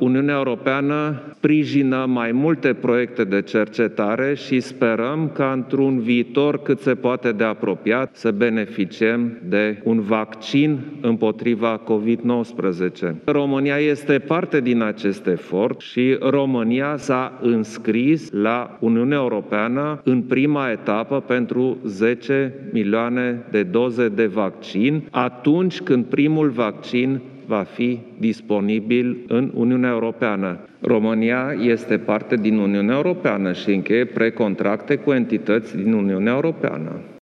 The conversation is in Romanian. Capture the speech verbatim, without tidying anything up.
Uniunea Europeană sprijină mai multe proiecte de cercetare și sperăm ca într-un viitor cât se poate de apropiat să beneficiem de un vaccin împotriva covid nouăsprezece. România este parte din acest efort și România s-a înscris la Uniunea Europeană în prima etapă pentru zece milioane de doze de vaccin, atunci când primul vaccin va fi disponibil în Uniunea Europeană. România este parte din Uniunea Europeană și încheie precontracte cu entități din Uniunea Europeană.